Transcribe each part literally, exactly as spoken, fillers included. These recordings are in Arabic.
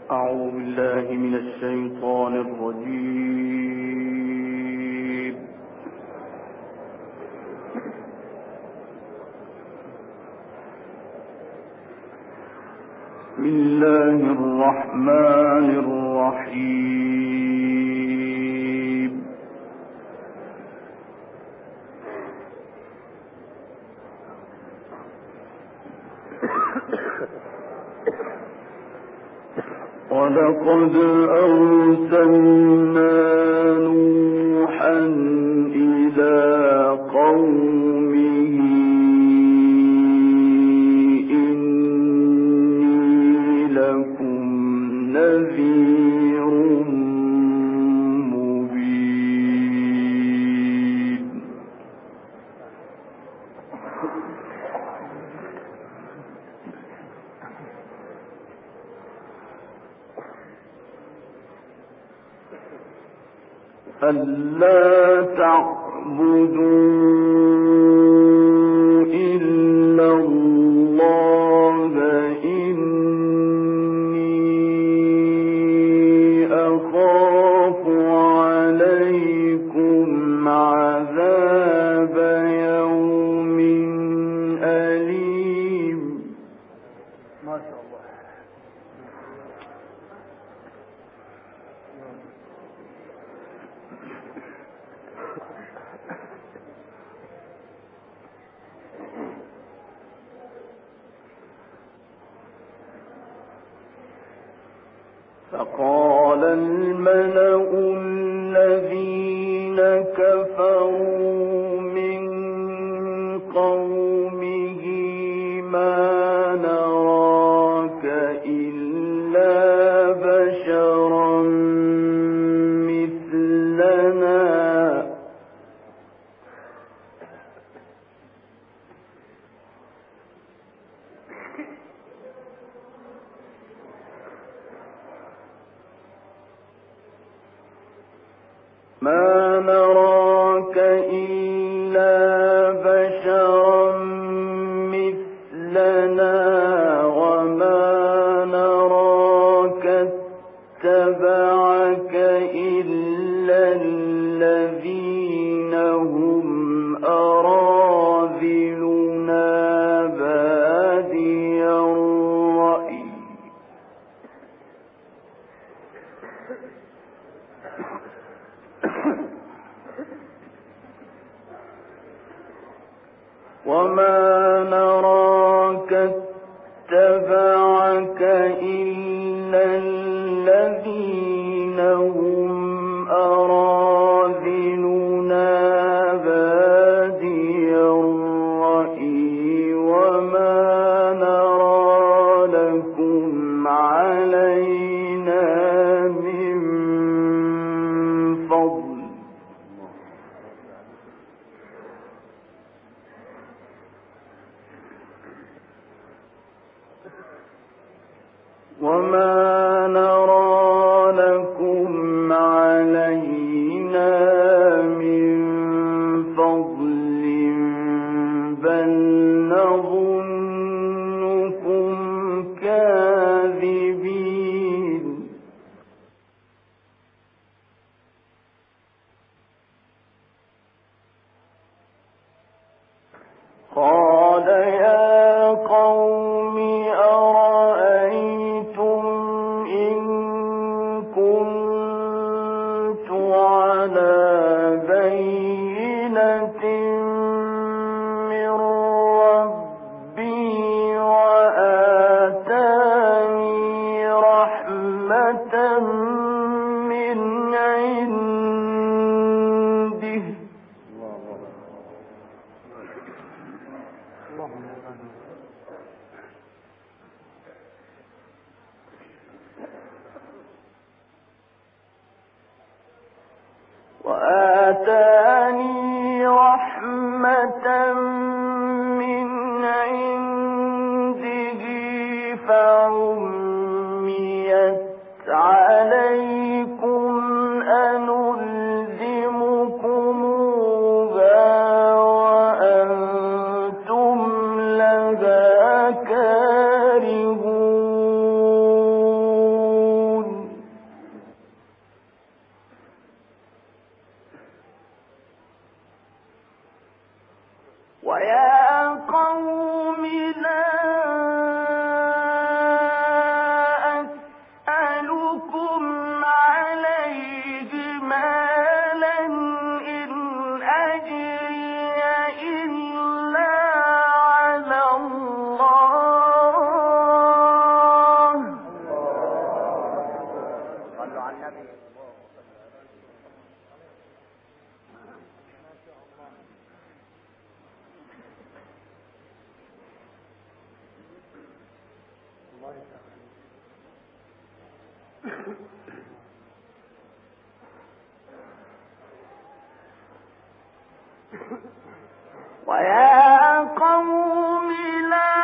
أعوذ بالله من الشيطان الرجيم. بسم الله الرحمن الرحيم. ولقد أرسلنا نوحا إلى قومه إني لكم نذير مبين. ألا تعبدوا إلا الله إني أخاف عليكم عذاب يوم أليم. ما شاء الله. فقال الملأ الذين كفروا من قومه ما نراك إلا بشرا مثلنا ما نراك إلا بشرا مثلنا وما نراك اتبعك إلا الذين هم أراذلنا بادي الرأي وما نراك اتبعك إلا الذين هم أراذلنا بادي الرأي وما نرى لكم علينا من فضل وما نرى لكم علينا من فضل بل نظنكم كاذبين. قال يا قوم أرأيتم إن كنت على بينة من ربي وآتاني رحمة من عنده وآتاني رحمة من عنده فعميت عليكم أنلزمكموها وأنتم لها ويا قوم لا أسألكم عليه مالا إن أجري إلا على الله. صلوا على النبي. ويا قوم لا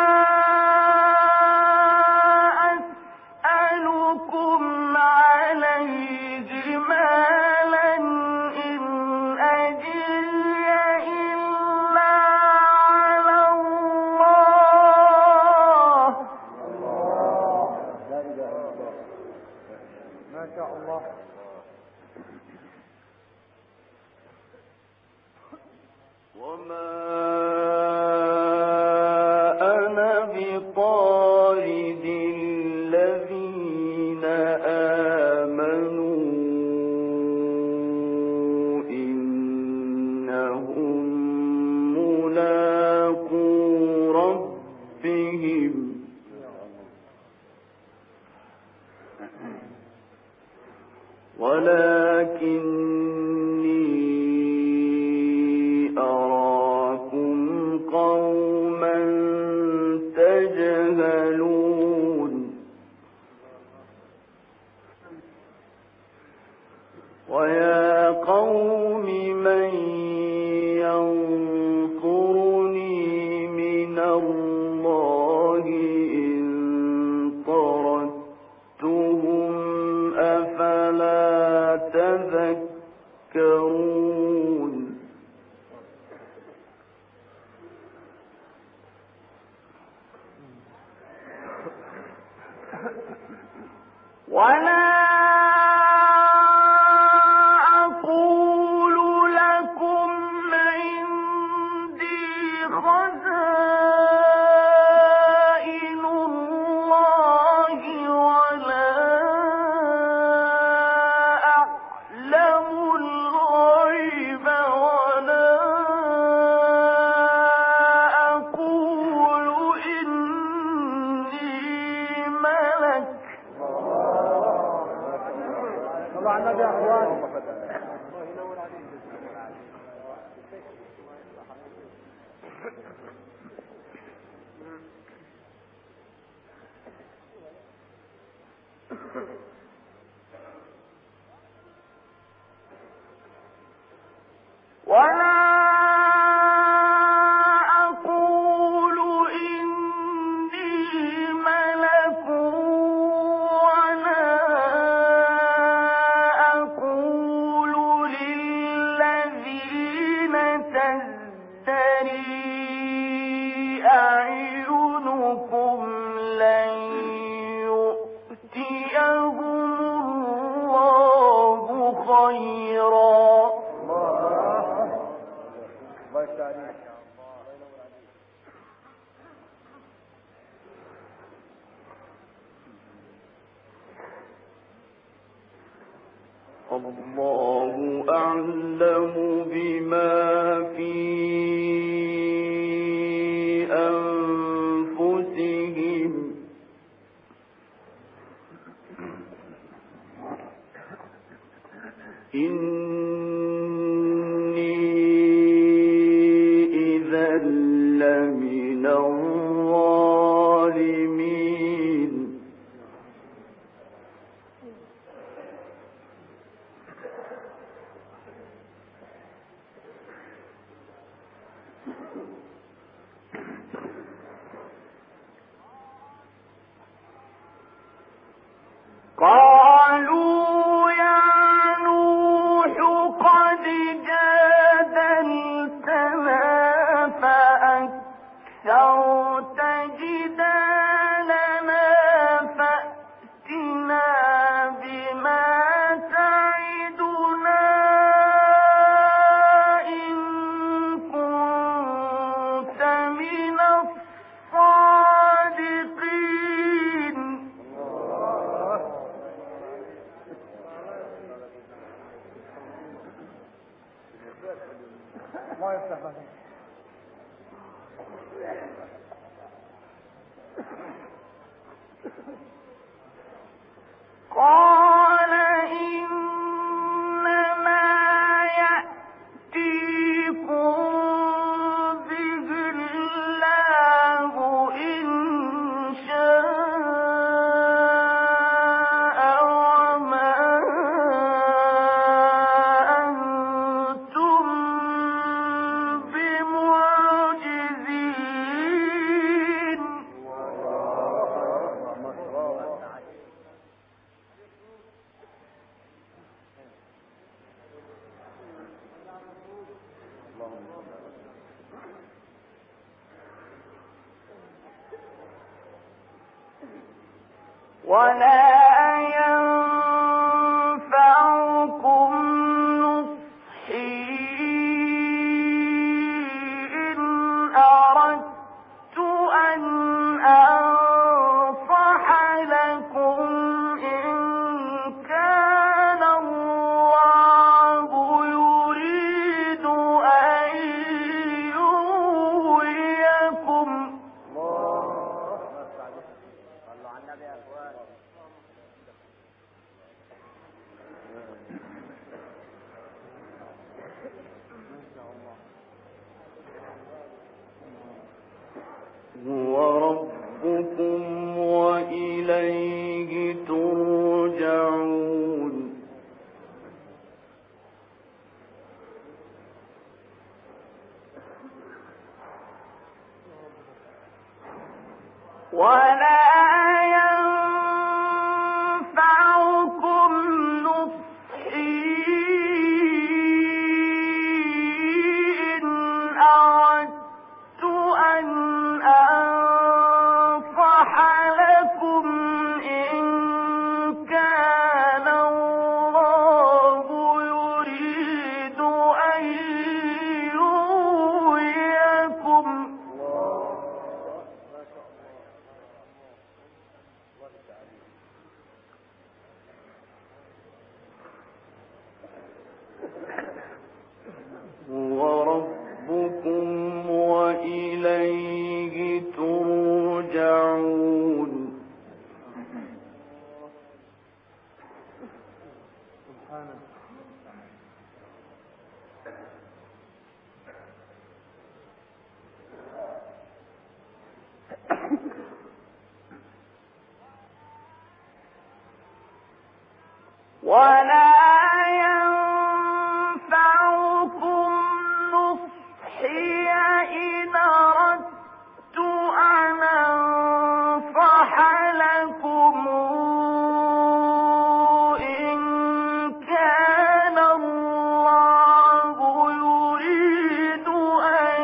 أسألكم عليه مالا إن أجري إلا على الله. ما شاء الله. وما أنا بطارد الذين آمنوا إنهم ملاقو ربهم ولكني أراكم قوما تجهلون. ويا قوم من ينصرني من الله إن طردتهم أفلا تذكرون. ولا أقول لكم عندي خزائن الله ولا أعلم الغيب ولا أقول إني ملك. طبعا نبي أخوان. ولا أقول إني ملك ولا أقول للذين تزدري أعينكم لن يؤتيهم الله خيرا. الله أعلم بما في أنفسهم إني إذا لمن الظالمين. قالوا يا نوح قد جادلتنا فأكثرت جدالنا فأتنا بما تعدنا إن كنت قال إنما يأتيكم به الله إن شاء وما أنتم بمعجزين. ولا ينفعكم نصحي إن أردت أن أنصح لكم إن كان الله يريد أن يغويكم. هو ربكم وإليه ترجعون. ولا ينفعكم نصحي إن أردت أن أنصح لكم إن كان الله يريد أن يغويكم. هو ربكم وإليه ترجعون. ولا ينفعكم نصحي إن أردت أن أنصح لكم إن كان الله يريد أن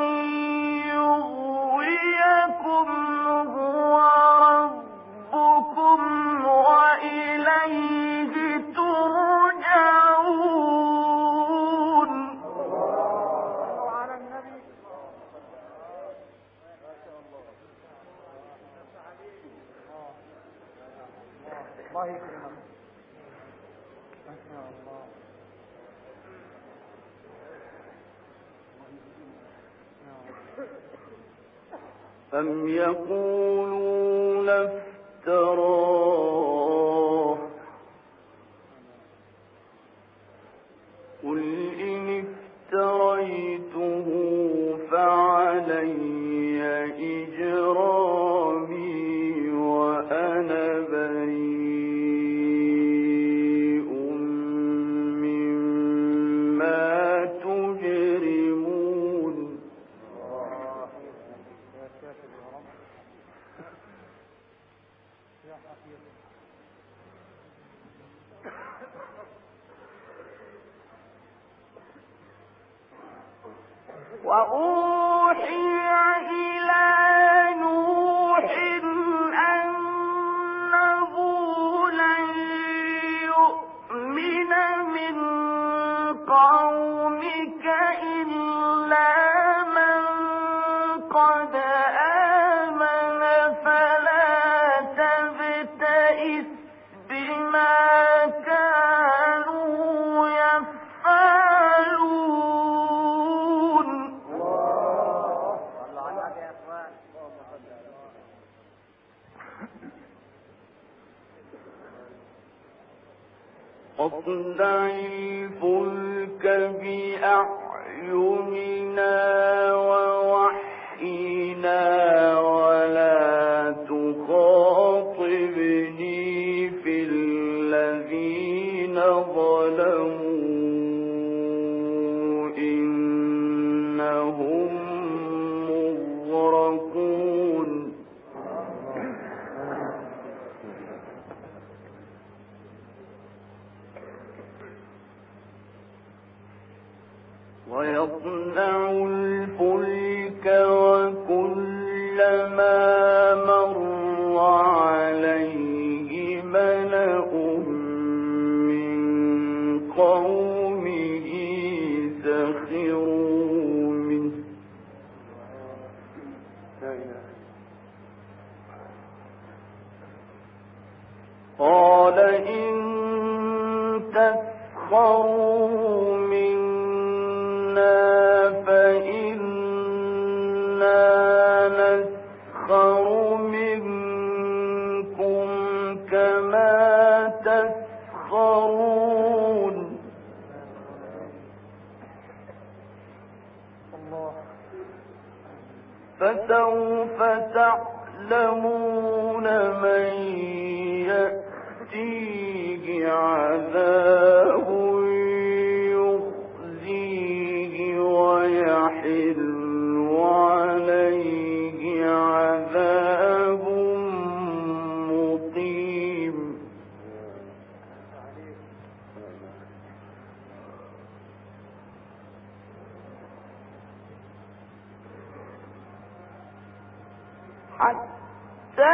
يغويكم. هو ربكم وإليه ترجعون. الله يكرمك. ما شاء الله. أم يقولون افتراه قل إن افتريته فعلي إجرامي وأنا بريء مما تجرمون. وأوحي إلى نوح أنه لن يؤمن من قومك إلا من قد آمن فلا تبتئس بما كانوا يفعلون. واصنع الفلك بأعيننا ووحينا ولا تخاطبني في الذين ظلموا إنهم مغرقون. ويصنع الفلك وكلما مر عليه ملأ من قومه سخروا منه قال إن تسخروا فإنا نسخر منكم كما تسخرون. فسوف تعلمون من يأتيه عذاب ويحل عليه عذاب مقيم. حتى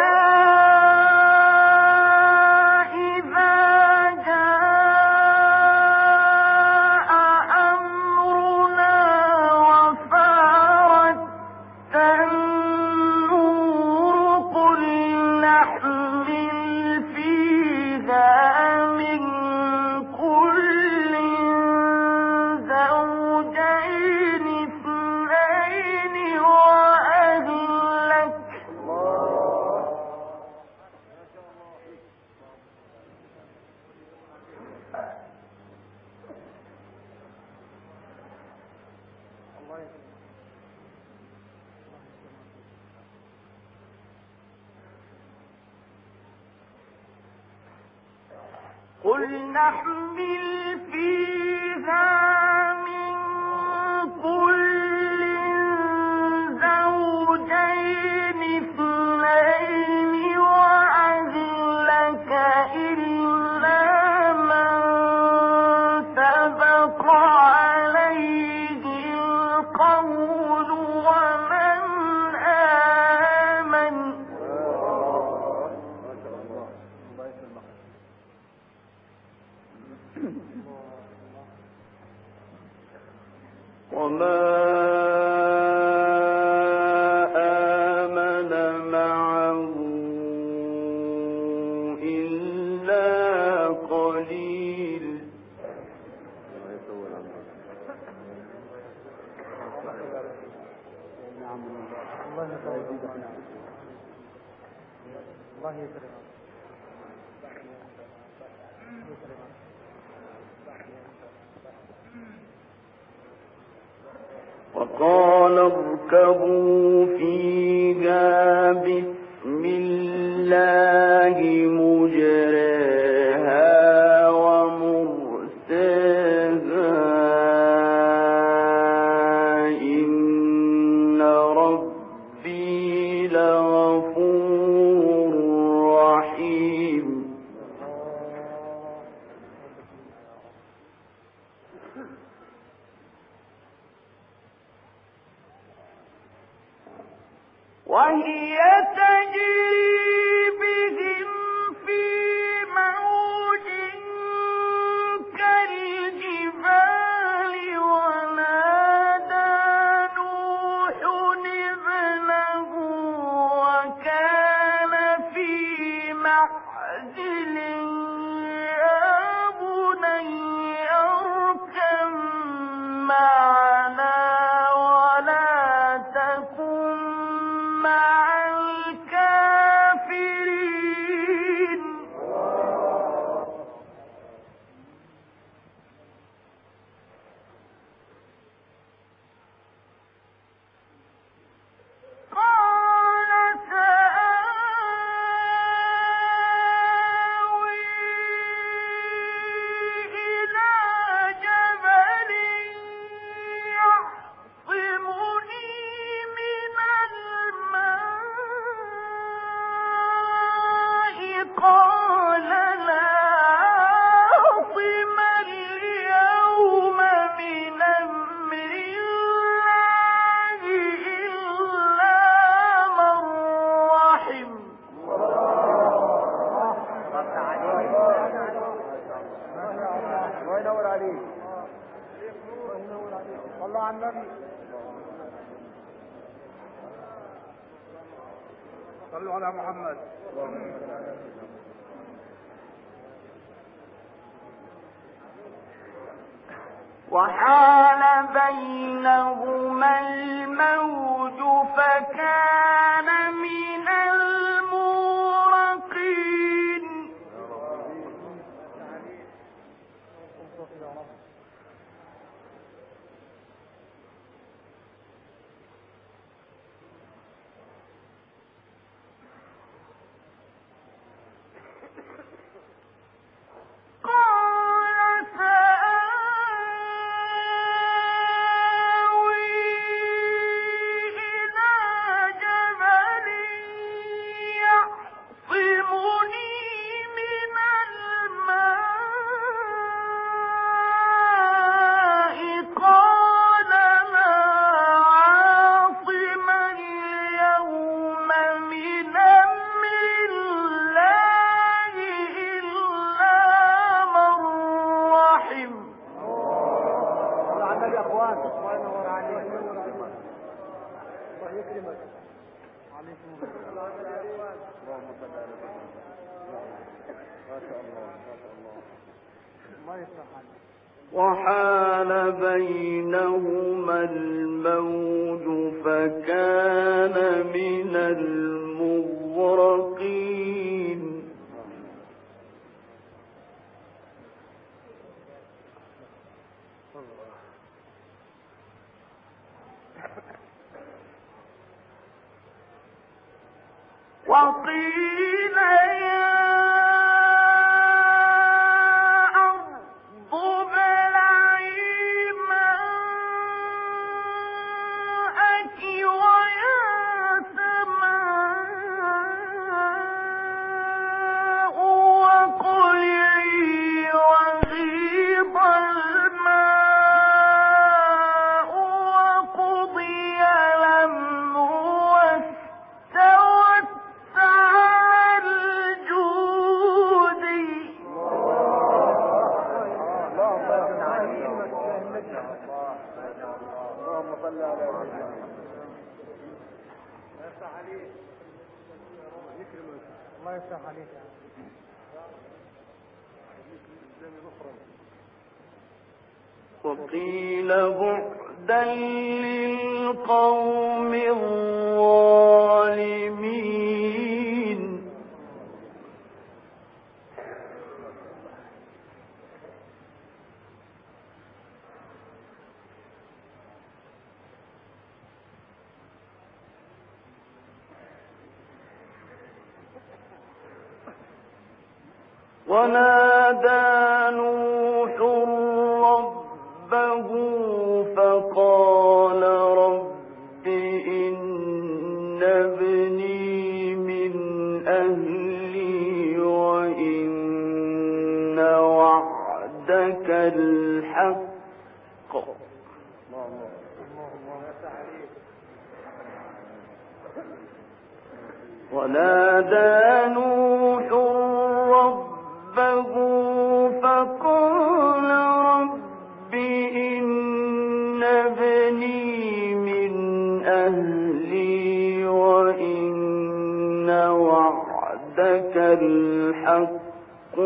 قل نحمل فيها من كل زوجين اثنين وأهلك إلا من سبق عليه القول ومن آمن. وما آمن معه إلا قليل. الله يكرمك. وقال اركبوا فيها بسم الله مجريها ومرساها إن ربي لغفور رحيم. وهي تجري بهم في موج كالجبال ونادى نوح ابنه وكان في معزل يا بني اركب معنا ولا تكن مع الكافرين. صلوا على محمد. وحال بينهما الموج فكان من المغرقين. وحال بينهما الموج فكان من المغرقين. وقيل يا وقيل بعدا للقوم الظالمين. ونادى نوح ربه فقال رب إن ابني من أهلي وإن وعدك الحق ونادى نوح ربه فقال رب إن ابني من أهلي وإن وعدك الحق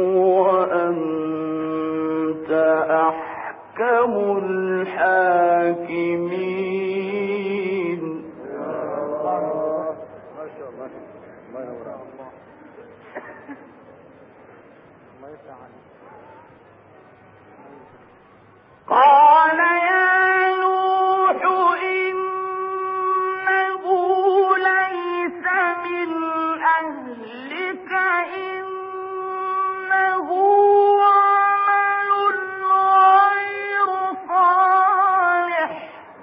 وأنت أحكم الحاكمين. قال يا نوح إنه ليس من أهلك إنه عمل غير صالح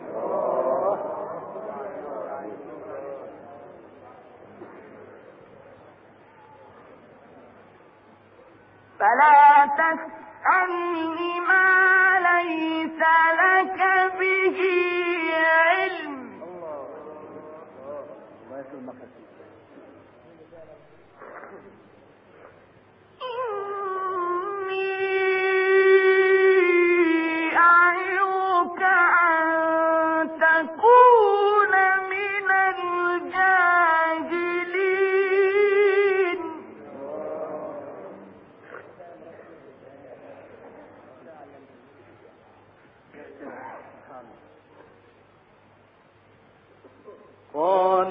فلا تسألني ما ليس لك به علم إني أعظك أن تكون من الجاهلين.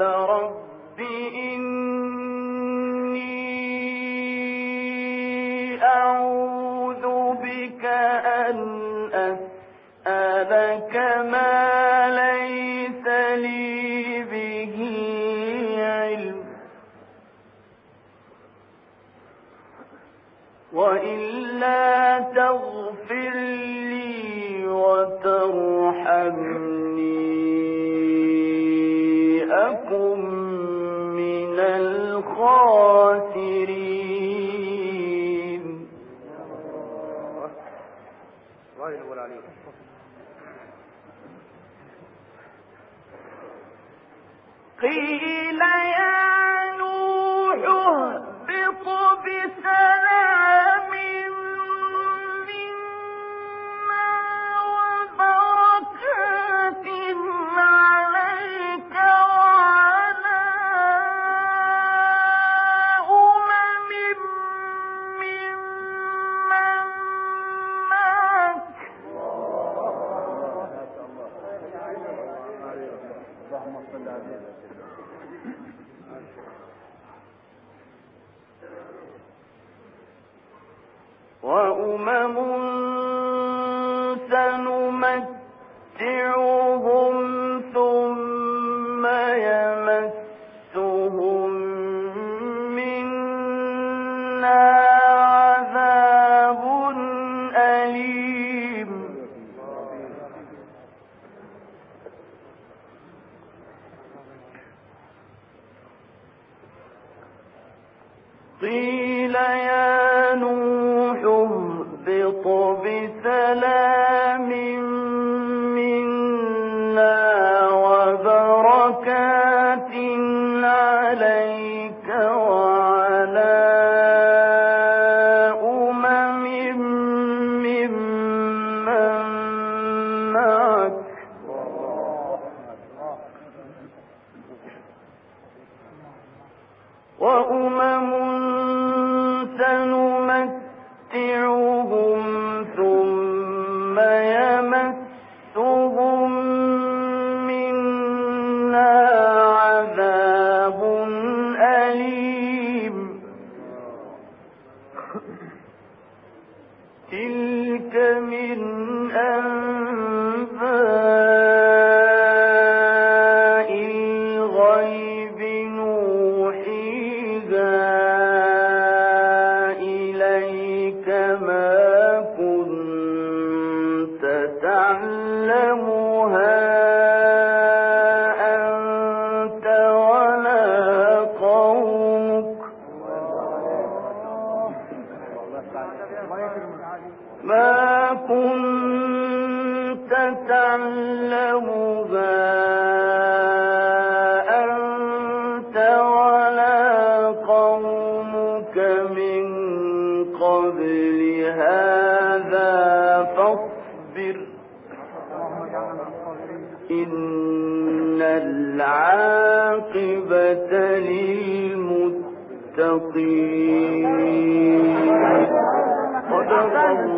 رب إني أعوذ بك أن أسألك ما ليس لي به علم وإلا تغفر لي وترحمني أكن من الخاسرين. قيل يا نوح اهبط بسلام منا وبركات عليك وعلى أمم ممن معك وأمم سنمتعهم ثم يمسهم منا عذاب أليم. قيل يا نوح اهبط بسلام منا وبركات عليك وعلى أمم ممن معك وأمم سنمتعهم ثم يمسهم منا عذاب أليم. تلك من أنباء الغيب نوحيها إليك ما كنت تعلمها أنت ولا قومك ما كنت تعلمها أنت ولا قومك من قبل هذا فاصبر إن العاقبة للمتقين. صدق الله